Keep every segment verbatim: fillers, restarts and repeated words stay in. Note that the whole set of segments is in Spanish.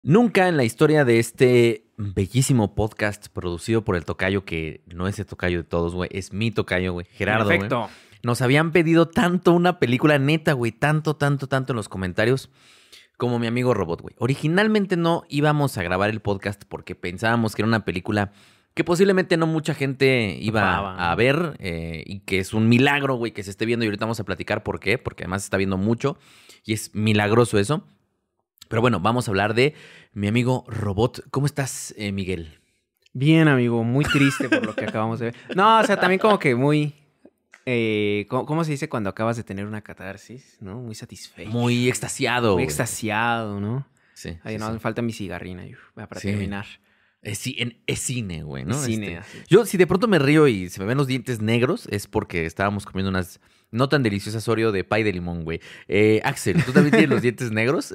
Nunca en la historia de este bellísimo podcast producido por el tocayo, que no es el tocayo de todos, güey, es mi tocayo, güey, Gerardo, güey. Perfecto. Nos habían pedido tanto una película neta, güey, tanto, tanto, tanto en los comentarios como Mi Amigo Robot, güey. Originalmente no íbamos a grabar el podcast porque pensábamos que era una película que posiblemente no mucha gente iba Topaba, a ver eh, y que es un milagro, güey, que se esté viendo, y ahorita vamos a platicar por qué, porque además se está viendo mucho y es milagroso eso. Pero bueno, vamos a hablar de Mi Amigo Robot. ¿Cómo estás, eh, Miguel? Bien, amigo, muy triste por lo que acabamos de ver. No, o sea, también como que muy... Eh, ¿cómo, cómo se dice cuando acabas de tener una catarsis? ¿No? Muy satisfecho. Muy extasiado. Muy güey. extasiado, ¿no? Sí. Ay, sí, no, sí. me falta mi cigarrina uf, para Sí. terminar. Es, ci- en- es cine, güey, ¿no? Es cine, Este, así. yo, si de pronto me río y se me ven los dientes negros, es porque estábamos comiendo unas no tan deliciosas Oreo de pay de limón, güey. Eh, Axel, ¿tú también tienes los dientes negros?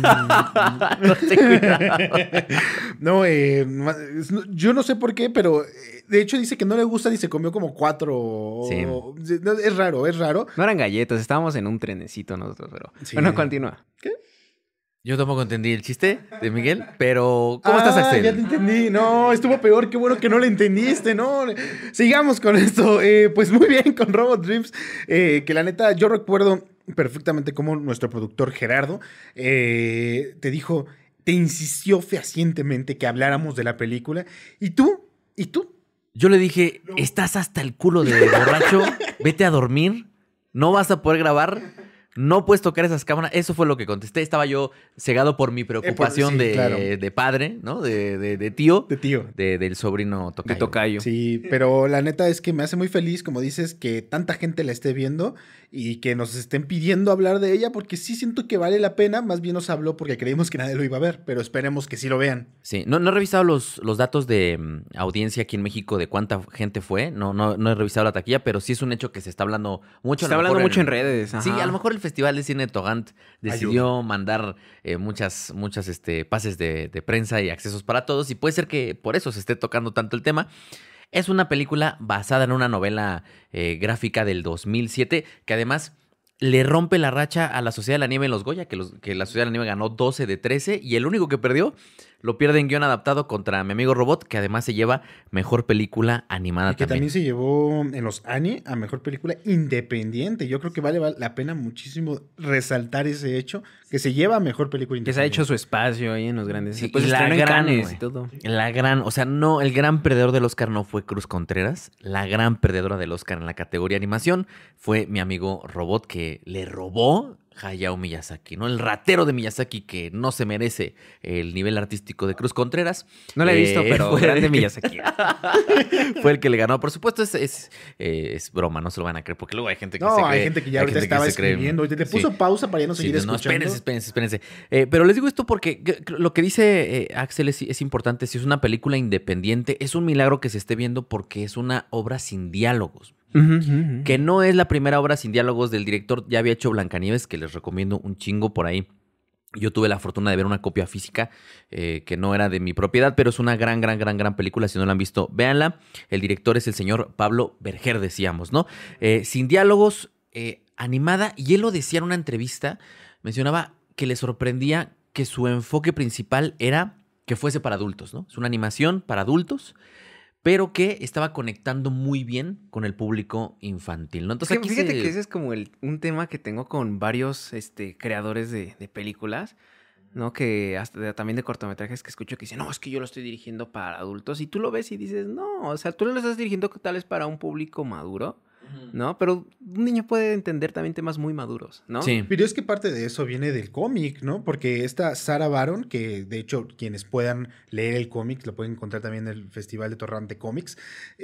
No te cuidado. No, eh, ma- es- no- yo no sé por qué, pero eh, de hecho dice que no le gustan y se comió como cuatro. Sí. No, es raro, es raro. No eran galletas, estábamos en un trenecito nosotros, pero... Sí. Bueno, continúa. Yo tampoco entendí el chiste de Miguel, pero ¿cómo estás, Ah, Axel? ya te entendí. No, estuvo peor. Qué bueno que no lo entendiste, ¿no? Sigamos con esto. Eh, pues muy bien con Robot Dreams. eh, que la neta, yo recuerdo perfectamente cómo nuestro productor Gerardo eh, te dijo, te insistió fehacientemente que habláramos de la película. ¿Y tú? ¿Y tú? Yo le dije, estás hasta el culo de borracho, vete a dormir, no vas a poder grabar, no puedes tocar esas cámaras. Eso fue lo que contesté. Estaba yo cegado por mi preocupación sí, de, claro. de padre, ¿no? De, de- de tío, De tío. de- del sobrino tocayo. De tocayo. Sí, pero la neta es que me hace muy feliz, como dices, que tanta gente la esté viendo y que nos estén pidiendo hablar de ella, porque sí siento que vale la pena. Más bien nos habló porque creímos que nadie lo iba a ver, pero esperemos que sí lo vean. Sí, no, no he revisado los, los datos de mm, audiencia aquí en México de cuánta gente fue. No, no, no he revisado la taquilla, pero sí es un hecho que se está hablando mucho. Se a está lo hablando mejor mucho en redes. Sí, ajá. a lo mejor el Festival de Cine de Togant decidió mandar eh, muchas, muchas este, pases de, de prensa y accesos para todos, y puede ser que por eso se esté tocando tanto el tema. Es una película basada en una novela eh, gráfica del dos mil siete, que además le rompe la racha a la Sociedad de la Nieve en los Goya, que, los, que la Sociedad de la Nieve ganó doce de trece, y el único que perdió lo pierde en guión adaptado contra Mi Amigo Robot, que además se lleva Mejor Película Animada Y que también. también se llevó en los Annie a Mejor Película Independiente. Yo creo que vale val- la pena muchísimo resaltar ese hecho, que se lleva a Mejor Película Que se ha Independiente. hecho su espacio ahí en los grandes. Sí, pues y la estrenó en gran, Cannes güey. y todo. La gran, o sea, no, el gran perdedor del Oscar no fue Cruz Contreras. La gran perdedora del Oscar en la categoría animación fue Mi Amigo Robot, que le robó Hayao Miyazaki, ¿no? El ratero de Miyazaki, que no se merece el nivel artístico de Cruz Contreras. No la he visto, Eh, pero fue- grande Miyazaki. Fue el que le ganó. Por supuesto, es, es, eh, es broma, no se lo van a creer, porque luego hay gente que No, se cree. hay gente que ya hay ahorita gente que estaba se cree- escribiendo. Le Sí. puso pausa para ya no Sí, seguir no, escuchando. espérense, espérense, espérense. Eh, pero les digo esto porque c- c- lo que dice eh, Axel es, es importante. Si es una película independiente, es un milagro que se esté viendo porque es una obra sin diálogos. Ujú, ujú, ujú. Que no es la primera obra sin diálogos del director. Ya había hecho Blancanieves, que les recomiendo un chingo por ahí. Yo tuve la fortuna de ver una copia física eh, que no era de mi propiedad, pero es una gran, gran, gran, gran película. Si no la han visto, véanla. El director es el señor Pablo Berger, decíamos, ¿no? Eh, sin diálogos, eh, animada. Y él lo decía en una entrevista. Mencionaba que le sorprendía que su enfoque principal era que fuese para adultos, ¿no? Es una animación para adultos, pero que estaba conectando muy bien con el público infantil, ¿no? Es Entonces que aquí fíjate se- que ese es como el, un tema que tengo con varios este, creadores de, de películas, ¿no? Que hasta de- también de cortometrajes que escucho que dicen, no, es que yo lo estoy dirigiendo para adultos. Y tú lo ves y dices, no, o sea, tú lo estás dirigiendo tal vez para un público maduro, ¿no? Pero un niño puede entender también temas muy maduros, ¿no? Sí. Pero es que parte de eso viene del cómic, ¿no? Porque esta Sarah Baron, que de hecho quienes puedan leer el cómic, lo pueden encontrar también en el Festival de Torrante Comics,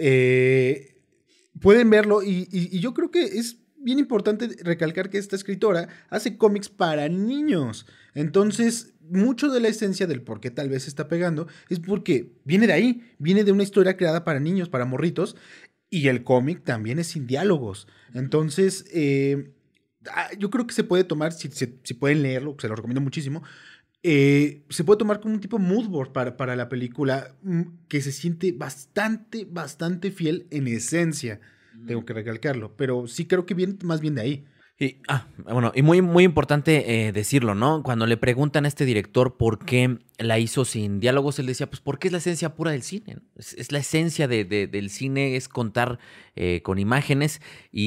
eh, pueden verlo y, y- y yo creo que es bien importante recalcar que esta escritora hace cómics para niños. Entonces, mucho de la esencia del por qué tal vez se está pegando es porque viene de ahí, viene de una historia creada para niños, para morritos, y el cómic también es sin diálogos. Entonces, eh, ah, yo creo que se puede tomar, si, si- si pueden leerlo, se lo recomiendo muchísimo, eh, se puede tomar como un tipo mood board para, para la película mm, que se siente bastante, bastante fiel en esencia. Tengo que recalcarlo, pero sí creo que viene más bien de ahí. Y, ah, bueno, y muy, muy importante eh, decirlo, ¿no? Cuando le preguntan a este director por qué la hizo sin diálogos, él decía, pues porque es la esencia pura del cine, ¿no? Es, es la esencia de, de, del cine, es contar eh, con imágenes.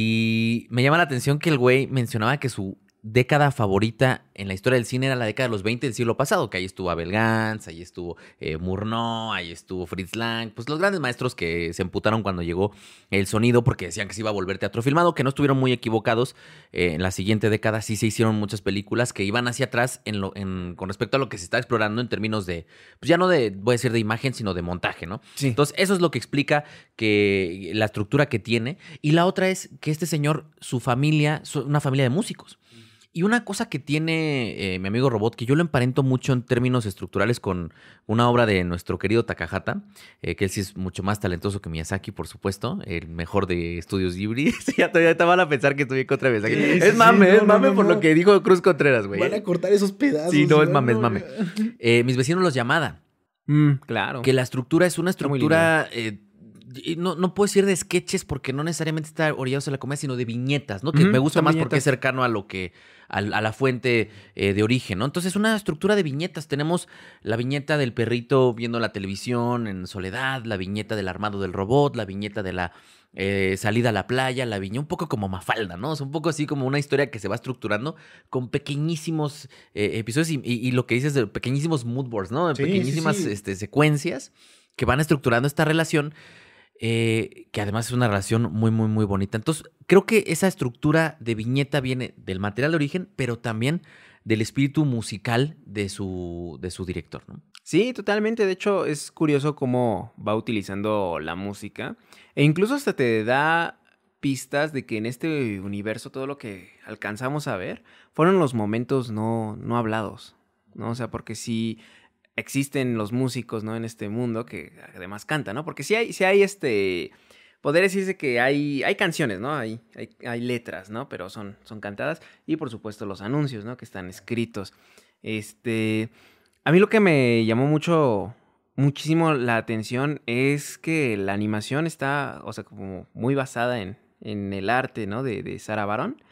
Y me llama la atención que el güey mencionaba que su década favorita en la historia del cine era la década de los veinte del siglo pasado, que ahí estuvo Abel Gance, ahí estuvo eh, Murnau, ahí estuvo Fritz Lang, pues los grandes maestros que se emputaron cuando llegó el sonido porque decían que se iba a volver teatro filmado, que no estuvieron muy equivocados. Eh, en la siguiente década sí se hicieron muchas películas que iban hacia atrás en lo, en, con respecto a lo que se está explorando en términos de, pues ya no de, voy a decir de imagen, sino de montaje, ¿no? Sí. Entonces eso es lo que explica que la estructura que tiene. Y la otra es que este señor, su familia, su, una familia de músicos. Y una cosa que tiene eh, mi amigo Robot, que yo lo emparento mucho en términos estructurales con una obra de nuestro querido Takahata, eh, que él sí es mucho más talentoso que Miyazaki, por supuesto, el mejor de Estudios Ghibli. Ya todavía te van a pensar que estuve contra Miyazaki. Sí, es sí, mame, sí, es no, mame no, por no. lo que dijo Cruz Contreras, güey. Van a cortar esos pedazos. Sí, no, es ¿no? mame, es mame. Eh, mis vecinos los Yamada. Mm, claro. Que la estructura es una Está muy estructura... Eh, y no, no puedo decir de sketches porque no necesariamente está orillados a la comedia, sino de viñetas, ¿no? Que Ujú, me gusta son más porque es viñetas. cercano a lo que, a, a la fuente eh, de origen, ¿no? Entonces, una estructura de viñetas. Tenemos la viñeta del perrito viendo la televisión en soledad, la viñeta del armado del robot, la viñeta de la eh, salida a la playa, la viñeta, un poco como Mafalda, ¿no? Es un poco así como una historia que se va estructurando con pequeñísimos eh, episodios y, y, y lo que dices de pequeñísimos mood boards, ¿no? Sí, Pequeñísimas sí, sí. Este, secuencias que van estructurando esta relación. Eh, que además es una relación muy, muy, muy bonita. Entonces, creo que esa estructura de viñeta viene del material de origen, pero también del espíritu musical de su, de su director, ¿no? Sí, totalmente. De hecho, es curioso cómo va utilizando la música. E incluso hasta te da pistas de que en este universo todo lo que alcanzamos a ver fueron los momentos no, no hablados, ¿no? O sea, porque sí existen los músicos, ¿no? En este mundo que además cantan, ¿no? Porque sí hay, sí hay este... Poder decirse que hay, hay canciones, ¿no? Hay, hay, hay letras, ¿no? Pero son, son cantadas. Y por supuesto los anuncios, ¿no? Que están escritos. Este... A mí lo que me llamó mucho, muchísimo la atención es que la animación está, o sea, como muy basada en, en el arte, ¿no? De, de Sarah Baron.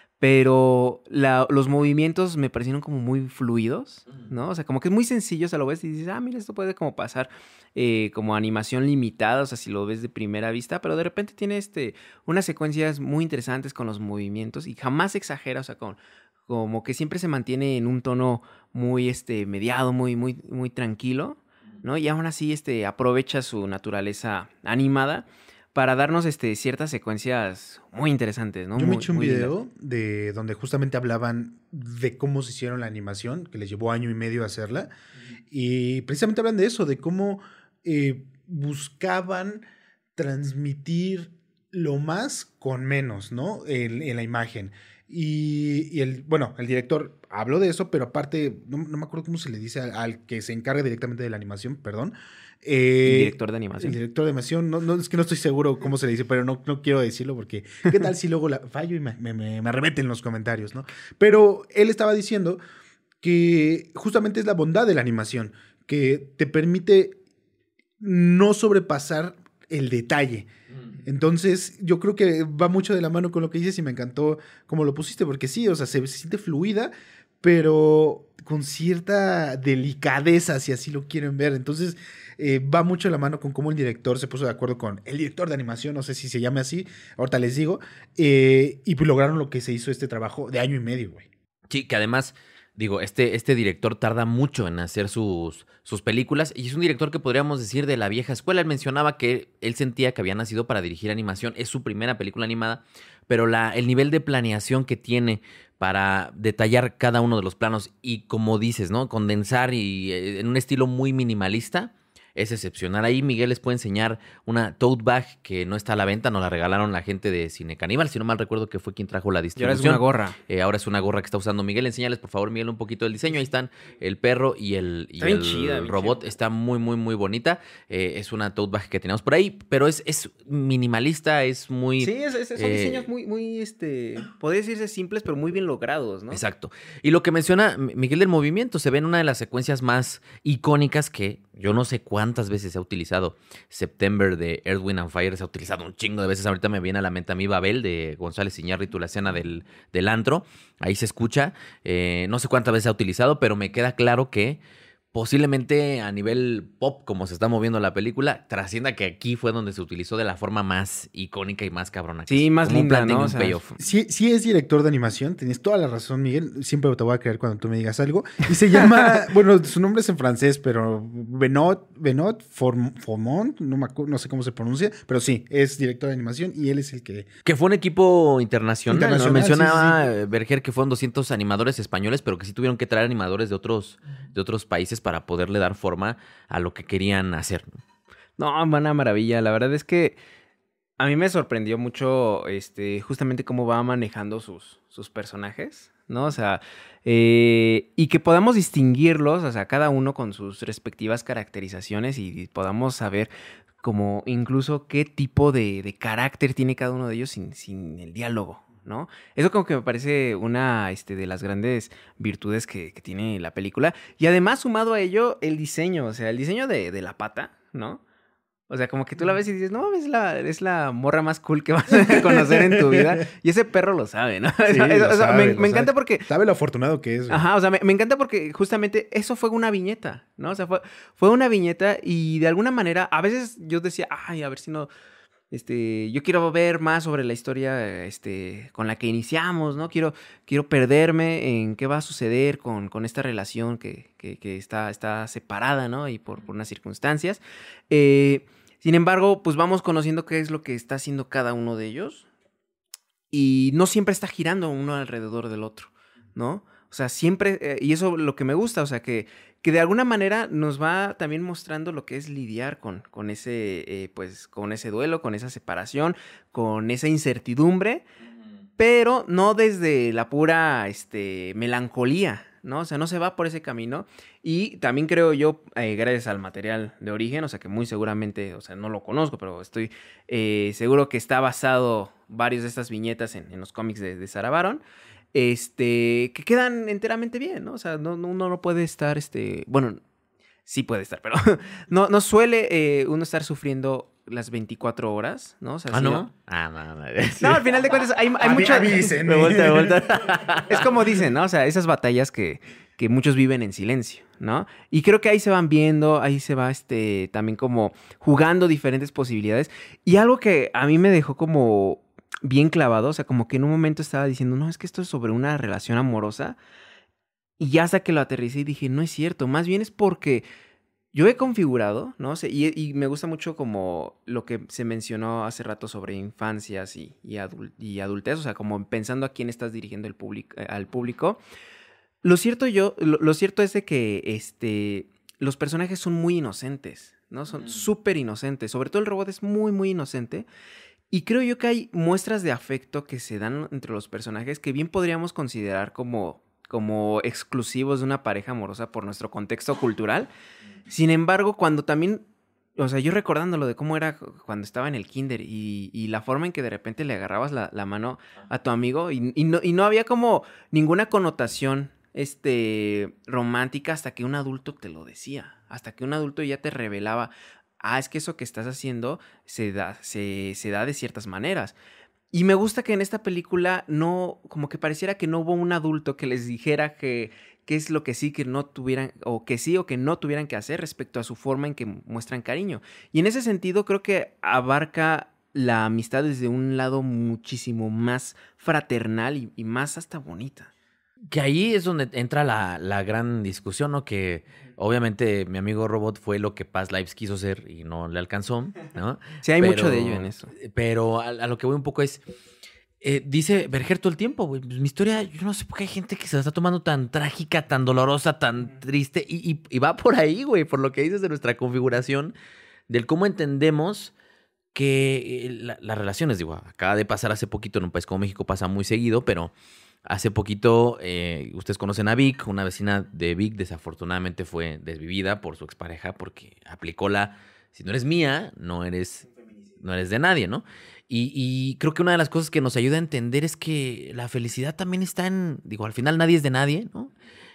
Pero la, los movimientos me parecieron como muy fluidos, ¿no? O sea, como que es muy sencillo, o sea, lo ves y dices, ah, mira, esto puede como pasar eh, como animación limitada, o sea, si lo ves de primera vista, pero de repente tiene este, unas secuencias muy interesantes con los movimientos y jamás exagera, o sea, con, como que siempre se mantiene en un tono muy este, mediado, muy, muy, muy tranquilo, ¿no? Y aún así este, aprovecha su naturaleza animada para darnos este, ciertas secuencias muy interesantes, ¿no? Yo me Muy- eché un muy lindas. video de donde justamente hablaban de cómo se hicieron la animación, que les llevó año y medio hacerla, y precisamente hablan de eso, de cómo eh, buscaban transmitir lo más con menos, ¿no? En, en la imagen. Y, y el, bueno, el director habló de eso, pero aparte, no, no me acuerdo cómo se le dice al, al que se encarga directamente de la animación, perdón. Eh, El director de animación. El director de animación, no, no, es que no estoy seguro cómo se le dice, pero no, no quiero decirlo porque qué tal si luego la fallo y me, me, me, me arremeten en los comentarios, ¿no? Pero él estaba diciendo que justamente es la bondad de la animación, que te permite no sobrepasar el detalle. Entonces, yo creo que va mucho de la mano con lo que dices y me encantó cómo lo pusiste, porque sí, o sea, se, se siente fluida, pero con cierta delicadeza, si así lo quieren ver. Entonces, eh, va mucho de la mano con cómo el director se puso de acuerdo con el director de animación, no sé si se llame así, ahorita les digo, eh, y pues lograron lo que se hizo este trabajo de año y medio, güey. Sí, que además, digo, este, este director tarda mucho en hacer sus, sus películas y es un director que podríamos decir de la vieja escuela. Él mencionaba que él sentía que había nacido para dirigir animación, es su primera película animada, pero la, el nivel de planeación que tiene para detallar cada uno de los planos y, como dices, ¿no? Condensar y eh, en un estilo muy minimalista. Es excepcional. Ahí Miguel les puede enseñar una tote bag que no está a la venta, nos la regalaron la gente de Cine Caníbal, si no mal recuerdo que fue quien trajo la Y ahora distribución. es una gorra. Eh, ahora es una gorra que está usando Miguel. Enséñales, por favor, Miguel, un poquito del diseño. Ahí están el perro y el, y Está bien el chida, bien robot. chida. Está muy, muy, muy bonita. Eh, es una tote bag que tenemos por ahí, pero es, es minimalista, es muy... Sí, es- es- son eh, diseños muy, muy, este, podría decirse simples, pero muy bien logrados, ¿no? Exacto. Y lo que menciona M- Miguel del movimiento, se ve en una de las secuencias más icónicas que Yo no sé cuántas veces se ha utilizado. September de Earth, Wind and Fire se ha utilizado un chingo de veces. Ahorita me viene a la mente a mí Babel de González Iñárritu, la escena del, del antro. Ahí se escucha. Eh, no sé cuántas veces se ha utilizado, pero me queda claro que posiblemente a nivel pop, como se está moviendo la película, trascienda que aquí fue donde se utilizó de la forma más icónica y más cabrona. Sí, más como linda, un planning ¿no? y O un sea, payoff. Sí, sí es director de animación, tienes toda la razón, Miguel. Siempre te voy a creer cuando tú me digas algo. Y se llama, bueno, su nombre es en francés, pero Benoit, Benoit Form- Formont, no, me acu- no sé cómo se pronuncia, pero sí, es director de animación y él es el que... Que fue un equipo internacional. Internacional, ¿no? Mencionaba sí, sí, eh, Berger que fueron doscientos animadores españoles, pero que sí tuvieron que traer animadores de otros, de otros países para poderle dar forma a lo que querían hacer. no, una maravilla. La verdad es que a mí me sorprendió mucho este, justamente cómo va manejando sus, sus personajes, ¿no? O sea, eh, y que podamos distinguirlos, o sea, cada uno con sus respectivas caracterizaciones y podamos saber como incluso qué tipo de, de carácter tiene cada uno de ellos sin, sin el diálogo, ¿no? Eso como que me parece una este, de las grandes virtudes que, que tiene la película. Y además, sumado a ello, el diseño, o sea, el diseño de, de la pata, ¿no? O sea, como que tú la ves y dices, no, es la, es la morra más cool que vas a conocer en tu vida. Y ese perro lo sabe, ¿no? Sí, Eso- lo eso- o sea, sabe, me, lo me encanta sabe. porque... Sabe lo afortunado que es. güey. Ajá, o sea, me, me encanta porque justamente eso fue una viñeta, ¿no? O sea, fue, fue una viñeta y de alguna manera, a veces yo decía, ay, a ver si no... Este, yo quiero ver más sobre la historia este, con la que iniciamos, ¿no? Quiero, quiero perderme en qué va a suceder con, con esta relación que, que, que está, está separada, ¿no? Y por, por unas circunstancias. Eh, sin embargo, pues vamos conociendo qué es lo que está haciendo cada uno de ellos. Y no siempre está girando uno alrededor del otro, ¿no? O sea, siempre, eh, y eso lo que me gusta, o sea, que, que de alguna manera nos va también mostrando lo que es lidiar con, con ese, eh, pues, con ese duelo, con esa separación, con esa incertidumbre, pero no desde la pura, este, melancolía, ¿no? O sea, no se va por ese camino. Y también creo yo, eh, gracias al material de origen, o sea, que muy seguramente, o sea, no lo conozco, pero estoy eh, seguro que está basado varias de estas viñetas en, en los cómics de, de Sarah Baron, este, que quedan enteramente bien, ¿no? O sea, no, no, uno no puede estar, este, bueno, sí puede estar, pero no, no suele eh, uno estar sufriendo las veinticuatro horas, ¿no? O sea, ¿Ah, sí, no? Ah, no, no. No, al final de cuentas hay, hay Avi- mucho... avísenme. Me vuelta, me vuelta. Es como dicen, ¿no? O sea, esas batallas que, que muchos viven en silencio, ¿no? Y creo que ahí se van viendo, ahí se va este, también como jugando diferentes posibilidades. Y algo que a mí me dejó como bien clavado, o sea, como que en un momento estaba diciendo, no, es que esto es sobre una relación amorosa. Y ya hasta que lo aterricé y dije, no es cierto, más bien es porque yo he configurado, ¿no? O sea, y, y me gusta mucho como lo que se mencionó hace rato sobre infancias y, y, adul- y adultez, o sea, como pensando a quién estás dirigiendo el público, eh, al público. Lo cierto yo, lo, lo cierto es de que este, los personajes son muy inocentes, ¿no? Son súper inocentes. Sobre todo el robot es muy, muy inocente. Y creo yo que hay muestras de afecto que se dan entre los personajes que bien podríamos considerar como, como exclusivos de una pareja amorosa por nuestro contexto cultural. Sin embargo, cuando también, o sea, yo recordándolo de cómo era cuando estaba en el kinder y, y la forma en que de repente le agarrabas la, la mano a tu amigo y, y, no, y no había como ninguna connotación este, romántica hasta que un adulto te lo decía, hasta que un adulto ya te revelaba, ah, es que eso que estás haciendo se da, se, se da de ciertas maneras. Y me gusta que en esta película no, como que pareciera que no hubo un adulto que les dijera que qué es lo que sí que no tuvieran, o que sí o que no tuvieran que hacer respecto a su forma en que muestran cariño. Y en ese sentido creo que abarca la amistad desde un lado muchísimo más fraternal y, y más hasta bonita. Que ahí es donde entra la, la gran discusión, ¿no? Que obviamente mi amigo Robot fue lo que Past Lives quiso ser y no le alcanzó, ¿no? Sí, hay Pero- mucho de ello en eso. Pero a, a lo que voy un poco es... eh, dice Berger todo el tiempo, güey. Pues mi historia, yo no sé por qué hay gente que se la está tomando tan trágica, tan dolorosa, tan triste. Y, y- y va por ahí, güey, por lo que dices de nuestra configuración, del cómo entendemos que eh, la- las relaciones, digo, acaba de pasar hace poquito en un país como México, pasa muy seguido, pero hace poquito, eh, ustedes conocen a Vic, una vecina de Vic desafortunadamente fue desvivida por su expareja porque aplicó la, si no eres mía, no eres, no eres de nadie, ¿no? Y, y creo que una de las cosas que nos ayuda a entender es que la felicidad también está en, digo, al final nadie es de nadie, ¿no?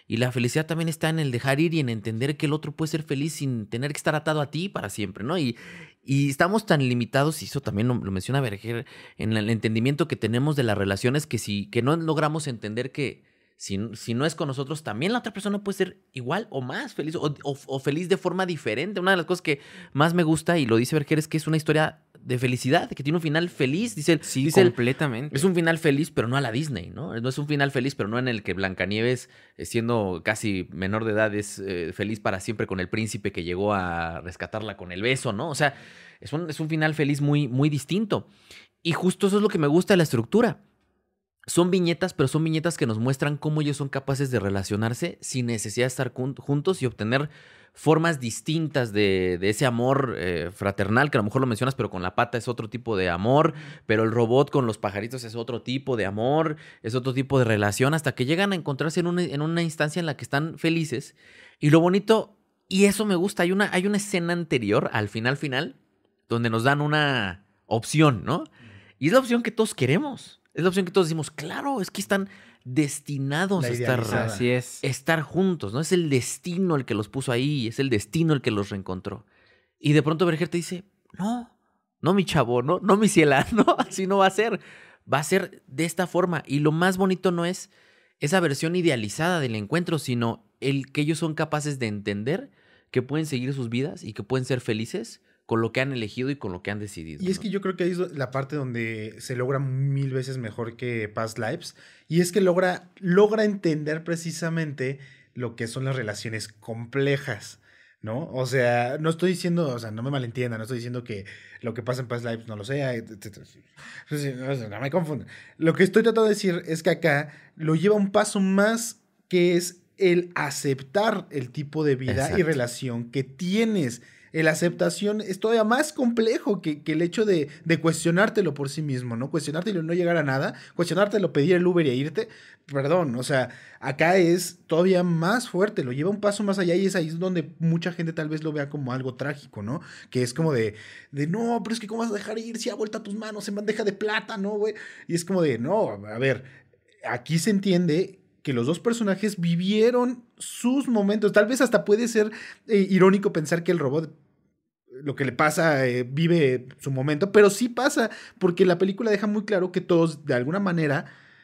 Y la felicidad también está en el dejar ir y en entender que el otro puede ser feliz sin tener que estar atado a ti para siempre, ¿no? Y, y estamos tan limitados, y eso también lo, lo menciona Berger, en el entendimiento que tenemos de las relaciones, que si que no logramos entender que si, si no es con nosotros, también la otra persona puede ser igual o más feliz, o, o, o feliz de forma diferente. Una de las cosas que más me gusta, y lo dice Berger, es que es una historia de felicidad, que tiene un final feliz. Dice él, Sí, dice él, completamente. es un final feliz, pero no a la Disney, ¿no? No es un final feliz, pero no en el que Blancanieves, eh, siendo casi menor de edad, es eh, feliz para siempre con el príncipe que llegó a rescatarla con el beso, ¿no? O sea, es un, es un final feliz muy, muy distinto. Y justo eso es lo que me gusta de la estructura. Son viñetas, pero son viñetas que nos muestran cómo ellos son capaces de relacionarse sin necesidad de estar juntos y obtener formas distintas de, de ese amor eh, fraternal, que a lo mejor lo mencionas, pero con la pata es otro tipo de amor, pero el robot con los pajaritos es otro tipo de amor, es otro tipo de relación, hasta que llegan a encontrarse en una, en una instancia en la que están felices. Y lo bonito, y eso me gusta, hay una, hay una escena anterior, al final final, donde nos dan una opción, ¿no? Y es la opción que todos queremos, es la opción que todos decimos, claro, es que están destinados La a estar, idealizada. Así es. estar juntos, ¿no? Es el destino el que los puso ahí, es el destino el que los reencontró. Y de pronto Berger te dice, no, no mi chavo, no, no mi ciela, no, así no va a ser. Va a ser de esta forma. Y lo más bonito no es esa versión idealizada del encuentro, sino el que ellos son capaces de entender que pueden seguir sus vidas y que pueden ser felices con lo que han elegido y con lo que han decidido. Y es ¿no? que yo creo que ahí es la parte donde se logra mil veces mejor que Past Lives. Y es que logra, logra entender precisamente lo que son las relaciones complejas, ¿no? O sea, no estoy diciendo, o sea, no me malentiendan, no estoy diciendo que lo que pasa en Past Lives no lo sea, etcétera. No me confundan. Lo que estoy tratando de decir es que acá lo lleva un paso más, que es el aceptar el tipo de vida Exacto. y relación que tienes. La aceptación es todavía más complejo que, que el hecho de, de cuestionártelo por sí mismo, ¿no? Cuestionártelo y no llegar a nada, cuestionártelo, pedir el Uber y irte, perdón, o sea, acá es todavía más fuerte, lo lleva un paso más allá y es ahí donde mucha gente tal vez lo vea como algo trágico, ¿no? Que es como de, de no, pero es que ¿cómo vas a dejar ir si ha vuelto a tus manos en bandeja de plata, ¿no, güey? Y es como de, no, a ver, aquí se entiende que los dos personajes vivieron sus momentos. Tal vez hasta puede ser eh, irónico pensar que el robot, lo que le pasa, eh, vive su momento, pero sí pasa, porque la película deja muy claro que todos, de alguna manera,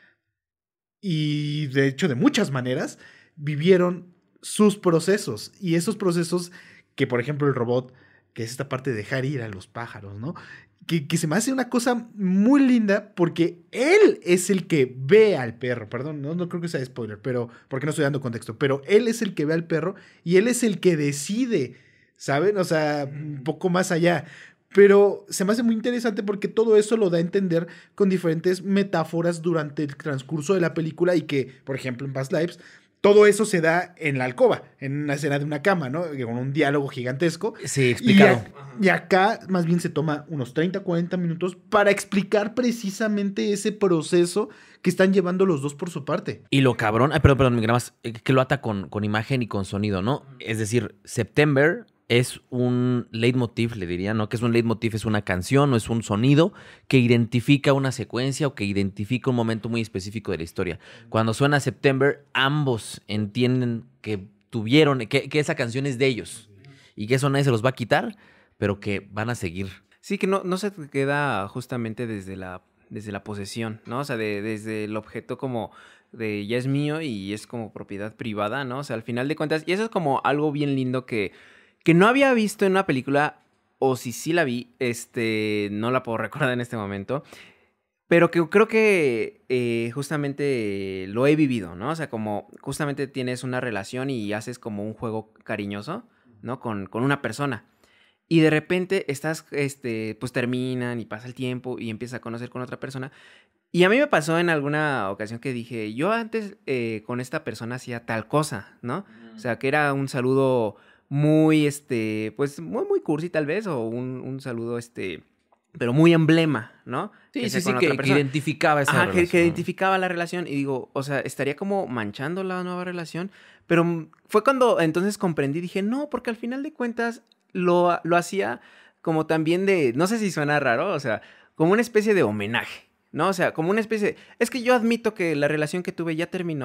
y de hecho de muchas maneras, vivieron sus procesos. Y esos procesos que, por ejemplo, el robot, que es esta parte de dejar ir a los pájaros, ¿no? Que, que se me hace una cosa muy linda porque él es el que ve al perro. Perdón, no, no creo que sea spoiler, pero porque no estoy dando contexto. Pero él es el que ve al perro y él es el que decide, ¿saben? O sea, un poco más allá. Pero se me hace muy interesante porque todo eso lo da a entender con diferentes metáforas durante el transcurso de la película y que, por ejemplo, en Past Lives, todo eso se da en la alcoba, en una escena de una cama, ¿no? Con un diálogo gigantesco. Sí, explicado. Y, a, y acá más bien se toma unos treinta, cuarenta minutos para explicar precisamente ese proceso que están llevando los dos por su parte. Y lo cabrón, ay, perdón, perdón, más, que lo ata con, con imagen y con sonido, ¿no? Es decir, September es un leitmotiv, le diría, ¿no? Que es un leitmotiv, es una canción o es un sonido que identifica una secuencia o que identifica un momento muy específico de la historia. Cuando suena September, ambos entienden que tuvieron, que, que esa canción es de ellos y que eso nadie se los va a quitar, pero que van a seguir. Sí, que no, no se queda justamente desde la, desde la posesión, ¿no? O sea, de, desde el objeto como de ya es mío y es como propiedad privada, ¿no? O sea, al final de cuentas, y eso es como algo bien lindo que... que no había visto en una película, o si sí la vi, este, no la puedo recordar en este momento, pero que creo que eh, justamente lo he vivido, ¿no? O sea, como justamente tienes una relación y haces como un juego cariñoso, ¿no? Con, con una persona. Y de repente estás, este, pues terminan y pasa el tiempo y empiezas a conocer con otra persona. Y a mí me pasó en alguna ocasión que dije, yo antes eh, con esta persona hacía tal cosa, ¿no? O sea, que era un saludo... muy, este, pues, muy, muy cursi tal vez, o un, un saludo, este, pero muy emblema, ¿no? Sí, que sí, sí, con que, otra que persona. identificaba esa Ajá, relación. que, que identificaba la relación, y digo, o sea, estaría como manchando la nueva relación, pero fue cuando entonces comprendí, dije, no, porque al final de cuentas lo, lo hacía como también de, no sé si suena raro, o sea, como una especie de homenaje, ¿no? O sea, como una especie de, es que yo admito que la relación que tuve ya terminó,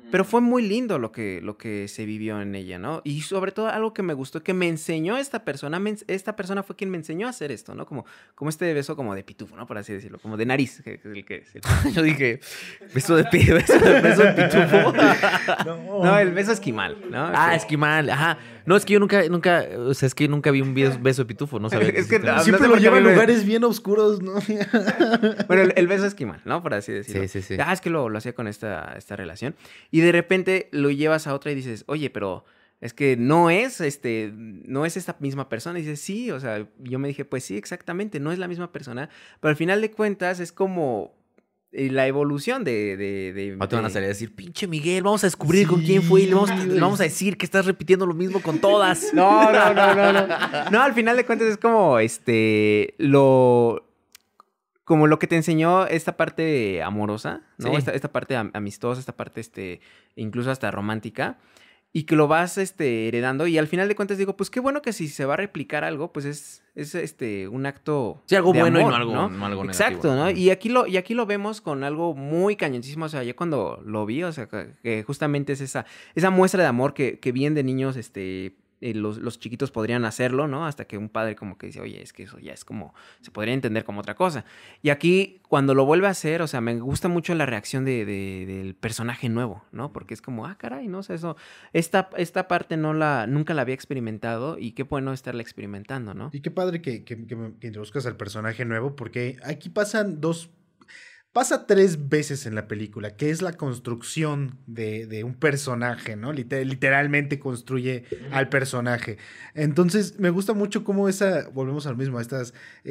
Pero fue muy lindo lo que, lo que se vivió en ella, ¿no? Y sobre todo algo que me gustó, que me enseñó esta persona, me, esta persona fue quien me enseñó a hacer esto, ¿no? Como, como este beso como de pitufo, ¿no? Por así decirlo, como de nariz, que, que es el que es. El... Yo dije, beso de, pi- beso de, beso de pitufo. No, No, el beso esquimal, ¿no? Ah, Que- esquimal, ajá. No, es que yo nunca, nunca, o sea, es que nunca vi un beso, beso de pitufo, no sabía. Es que existía. no, siempre sé lo por qué lleva a a mí me- lugares bien oscuros, ¿no? Bueno, el, el beso esquimal, ¿no? Por así decirlo. Sí, sí, sí. Ah, es que lo, lo hacía con esta, esta relación. Y de repente lo llevas a otra y dices, oye, pero es que no es, este, no es esta misma persona. Y dices, sí, o sea, yo me dije, pues sí, exactamente, no es la misma persona. Pero al final de cuentas es como eh, la evolución de... de, de No te van a de- salir a decir, pinche Miguel, vamos a descubrir Sí, con quién fue y le vamos, güey. le vamos a decir que estás repitiendo lo mismo con todas. No, no, no, no, no. No, al final de cuentas es como, este, lo... Como lo que te enseñó esta parte amorosa, ¿no? Sí. Esta, esta parte am- amistosa, esta parte, este, incluso hasta romántica. Y que lo vas, este, heredando. Y al final de cuentas digo, pues qué bueno que si se va a replicar algo, pues es, es este, un acto Sí, algo de bueno y amor, no algo, no algo negativo. Exacto, ¿no? Y aquí lo, y aquí lo vemos con algo muy cañoncísimo. O sea, yo cuando lo vi, o sea, que, que justamente es esa, esa muestra de amor que, que bien de niños, este, eh, los, los chiquitos podrían hacerlo, ¿no? Hasta que un padre como que dice, oye, es que eso ya es como, se podría entender como otra cosa. Y aquí, cuando lo vuelve a hacer, o sea, me gusta mucho la reacción de, de- del personaje nuevo, ¿no? Porque es como, ah, caray, ¿no? O sea, eso, esta, esta parte no la, nunca la había experimentado y qué bueno estarla experimentando, ¿no? Y qué padre que, que, que, me- que introduzcas al personaje nuevo, porque aquí pasan dos. Pasa tres veces en la película, que es la construcción de, de un personaje, ¿no? Liter- literalmente construye al personaje. Entonces, me gusta mucho cómo esa, volvemos al mismo, a estas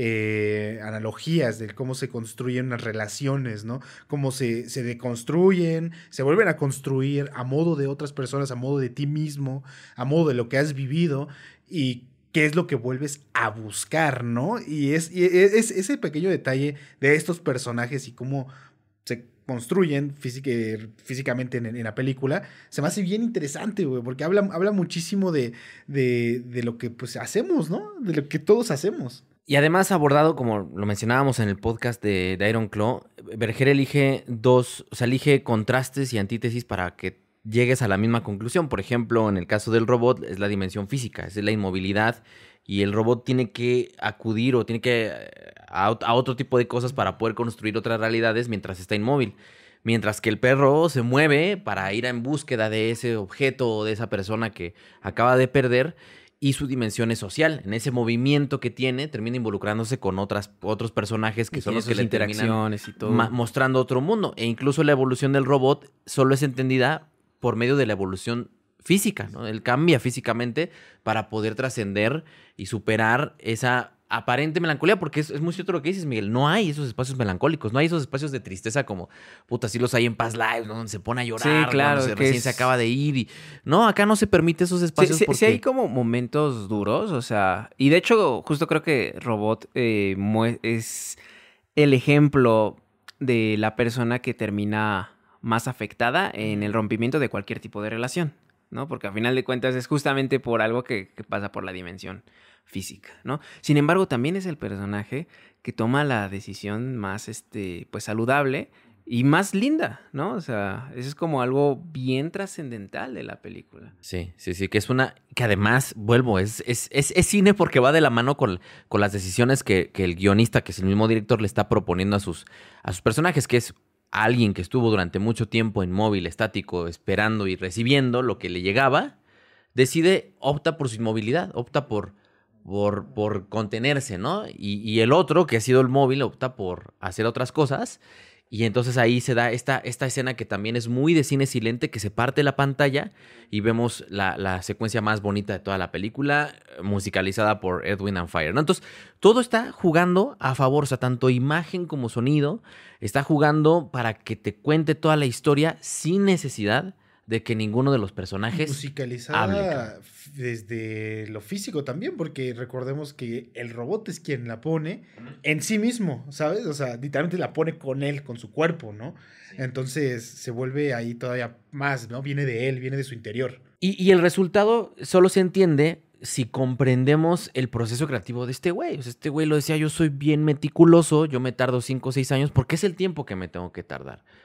eh, analogías de cómo se construyen las relaciones, ¿no? Cómo se, se deconstruyen, se vuelven a construir a modo de otras personas, a modo de ti mismo, a modo de lo que has vivido y qué es lo que vuelves a buscar, ¿no? Y es, y es ese pequeño detalle de estos personajes y cómo se construyen física, físicamente en, en la película, se me hace bien interesante, güey, porque habla, habla muchísimo de, de, de lo que pues hacemos, ¿no? De lo que todos hacemos. Y además abordado, como lo mencionábamos en el podcast de, de Iron Claw, Berger elige dos, o sea, elige contrastes y antítesis para que llegues a la misma conclusión. Por ejemplo, en el caso del robot es la dimensión física, es la inmovilidad y el robot tiene que acudir o tiene que a, a otro tipo de cosas para poder construir otras realidades mientras está inmóvil. Mientras que el perro se mueve para ir en búsqueda de ese objeto o de esa persona que acaba de perder y su dimensión es social. En ese movimiento que tiene, termina involucrándose con otras, otros personajes que Y son tiene los que sus le terminan interacciones y todo. ma- mostrando otro mundo. E incluso la evolución del robot solo es entendida por medio de la evolución física, ¿no? Él cambia físicamente para poder trascender y superar esa aparente melancolía, porque es, es muy cierto lo que dices, Miguel. No hay esos espacios melancólicos, no hay esos espacios de tristeza como, puta, sí los hay en Past Lives, ¿no? Donde se pone a llorar, Sí, claro, cuando se, que recién es- se acaba de ir. Y... No, acá no se permite esos Sí, espacios sí- porque... sí hay como momentos duros, o sea, y de hecho justo creo que Robot eh, mue- es el ejemplo de la persona que termina más afectada en el rompimiento de cualquier tipo de relación, ¿no? Porque al final de cuentas es justamente por algo que, que pasa por la dimensión física, ¿no? Sin embargo, también es el personaje que toma la decisión más, este, pues saludable y más linda, ¿no? O sea, eso es como algo bien trascendental de la película. Sí, sí, sí, que es una... Que además, vuelvo, es, es, es, es cine porque va de la mano con, con las decisiones que, que el guionista, que es el mismo director, le está proponiendo a sus, a sus personajes, que es alguien que estuvo durante mucho tiempo inmóvil, estático, esperando y recibiendo lo que le llegaba, decide, opta por su inmovilidad, opta por, por, por contenerse, ¿no? Y, y el otro, que ha sido el móvil, opta por hacer otras cosas. Y entonces ahí se da esta, esta escena que también es muy de cine silente, que se parte la pantalla y vemos la, la secuencia más bonita de toda la película, musicalizada por Edwin and Fire, ¿no? Entonces, todo está jugando a favor, o sea, tanto imagen como sonido, está jugando para que te cuente toda la historia sin necesidad de que ninguno de los personajes Musicalizada hable, cabrón. f- desde lo físico también, porque recordemos que el robot es quien la pone en sí mismo, ¿sabes? O sea, literalmente la pone con él, con su cuerpo, ¿no? Entonces se vuelve ahí todavía más, ¿no? Viene de él, viene de su interior. Y, y el resultado solo se entiende si comprendemos el proceso creativo de este güey. O sea, este güey lo decía, yo soy bien meticuloso, yo me tardo cinco o seis años porque es el tiempo que me tengo que tardar.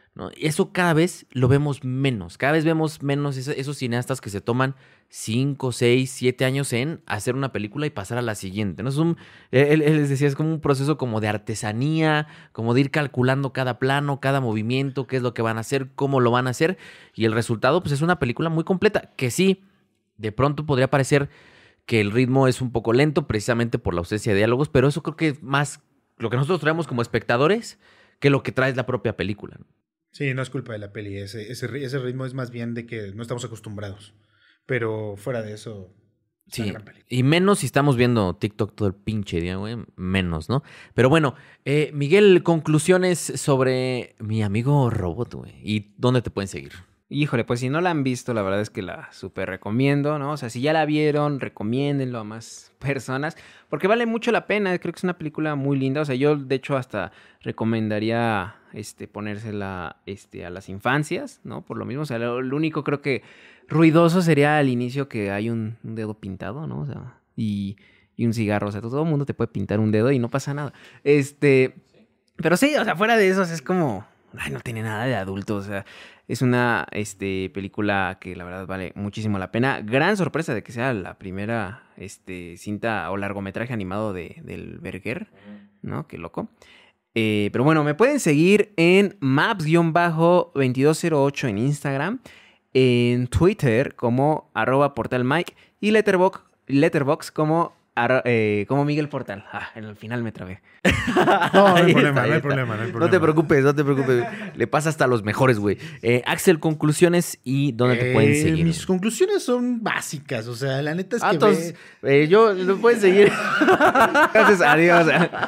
¿no? Eso cada vez lo vemos menos. Cada vez vemos menos esos, esos cineastas que se toman cinco, seis, siete años en hacer una película y pasar a la siguiente, ¿no? Es un, él, él les decía, es como un proceso como de artesanía, como de ir calculando cada plano, cada movimiento, qué es lo que van a hacer, cómo lo van a hacer. Y el resultado, pues, es una película muy completa, que sí, de pronto podría parecer que el ritmo es un poco lento, precisamente por la ausencia de diálogos, pero eso creo que es más lo que nosotros traemos como espectadores que lo que trae la propia película, ¿no? Sí, no es culpa de la peli. Ese, ese, ese ritmo es más bien de que no estamos acostumbrados. Pero fuera de eso, es Sí, una gran peli. y menos si estamos viendo TikTok todo el pinche día, güey. Menos, ¿no? Pero bueno, eh, Miguel, conclusiones sobre mi amigo Robot, güey. ¿Y dónde te pueden seguir? Híjole, pues si no la han visto, la verdad es que la súper recomiendo, ¿no? O sea, si ya la vieron, recomiéndenlo a más personas, porque vale mucho la pena. Creo que es una película muy linda. O sea, yo de hecho hasta recomendaría este, ponérsela este, a las infancias, ¿no? Por lo mismo, o sea, lo, lo único creo que ruidoso sería al inicio que hay un, un dedo pintado, ¿no? O sea, y, y un cigarro. O sea, todo el mundo te puede pintar un dedo y no pasa nada. Este, pero sí, o sea, fuera de eso, o sea, es como... Ay, no tiene nada de adulto, o sea, es una este, película que la verdad vale muchísimo la pena. Gran sorpresa de que sea la primera este, cinta o largometraje animado de, del Berger, ¿no? Qué loco. Eh, pero bueno, me pueden seguir en maps veintidós cero ocho en Instagram, en Twitter como arroba portalmike y Letterboxd, Letterboxd como, arro, eh, como Miguel Portal. Ah, en el final me trabé. No, no hay Ahí problema, está, no ahí hay está. problema, no hay No problema. te preocupes, no te preocupes. Le pasa hasta a los mejores, güey. Eh, Axel, conclusiones y dónde te pueden Eh, seguir. Mis conclusiones son básicas, o sea, la neta es Ah, que entonces, ve- eh, yo lo pueden seguir. Gracias a Dios.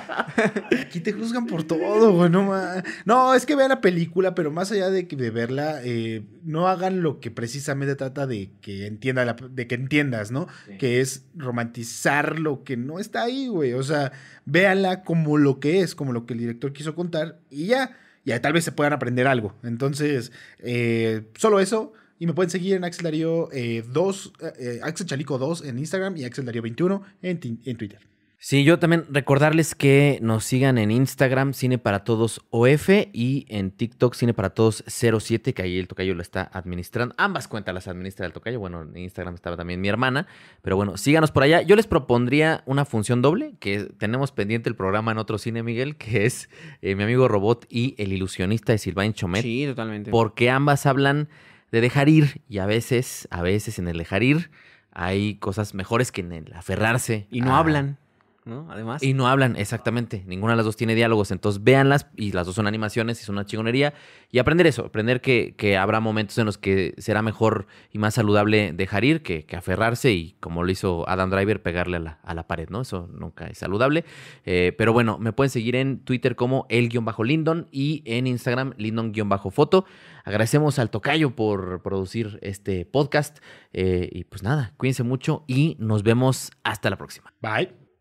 aquí te juzgan por todo, güey, no ma- No, es que vean la película, pero más allá de, que- de verla, eh, no hagan lo que precisamente trata de que entienda la- de que entiendas, ¿no? Sí. Que es romantizar lo que no está ahí, güey. O sea, véanla como lo que es, como lo que el director quiso contar y ya, ya tal vez se puedan aprender algo. Entonces, eh, solo eso. Y me pueden seguir en Axel Darío eh, dos, eh, Axel Chalico dos en Instagram y Axel Darío veintiuno en, ti- en Twitter. Sí, yo también recordarles que nos sigan en Instagram, Cine para Todos O F, y en TikTok, Cine para Todos cero siete, que ahí el tocayo lo está administrando. Ambas cuentas las administra el tocayo. Bueno, en Instagram estaba también mi hermana. Pero bueno, síganos por allá. Yo les propondría una función doble, que tenemos pendiente el programa en otro cine, Miguel, que es eh, Mi Amigo Robot y El Ilusionista de Sylvain Chomet. Sí, totalmente. Porque ambas hablan de dejar ir, y a veces, a veces en el dejar ir hay cosas mejores que en el aferrarse. Y no a- hablan, ¿no? Además. Y no hablan, exactamente. Ninguna de las dos tiene diálogos. Entonces, véanlas, y las dos son animaciones, y es una chingonería. Y aprender eso, aprender que, que habrá momentos en los que será mejor y más saludable dejar ir que, que aferrarse, y como lo hizo Adam Driver, pegarle a la, a la pared, ¿no? Eso nunca es saludable. Eh, pero bueno, me pueden seguir en Twitter como el-lindon y en Instagram lindon-foto. Agradecemos al tocayo por producir este podcast. Eh, y pues nada, cuídense mucho y nos vemos hasta la próxima. Bye.